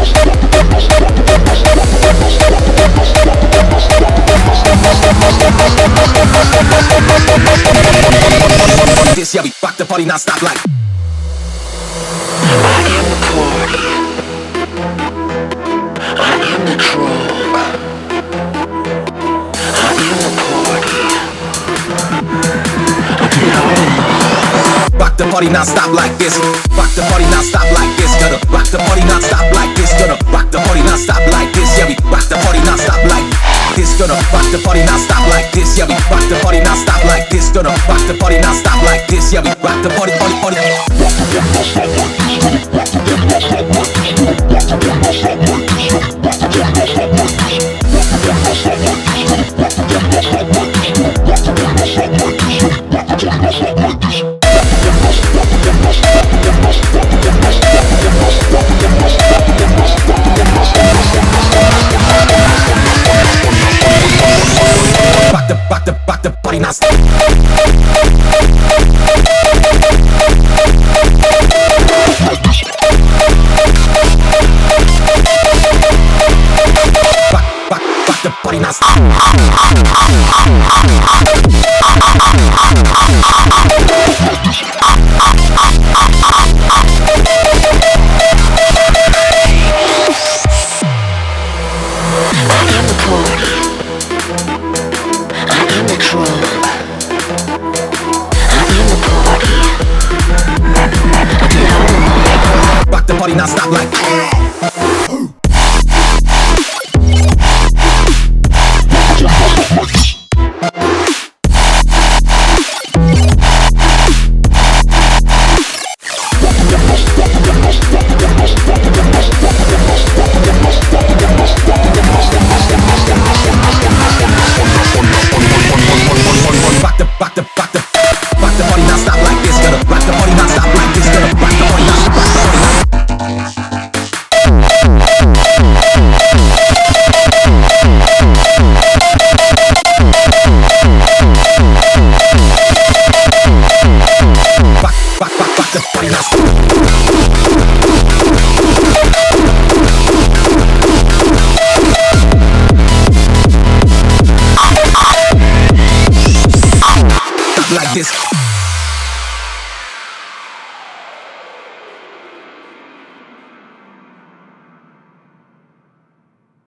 This, yeah, we rock the party non-stop like I am the party. I am the drug. I am the party. rock the party non-stop like this. Rock the party non-stop like this. Gonna rock the party non-stop like this. Gonna rock the party non-stop like this. Yeah, we rock the party non-stop like this. Gonna rock the party non-stop like this. Yeah, we rock the party non-stop like this. Gonna rock the party non-stop like this. Yeah, we rock the party. Rock the party non-stop. Rock the party non-stop. Rock the party non-stop like rock the party non-stop like this. Gonna rock the party non-stop like this. Gonna rock the party non-stop. Rock the party non-stop. Like this.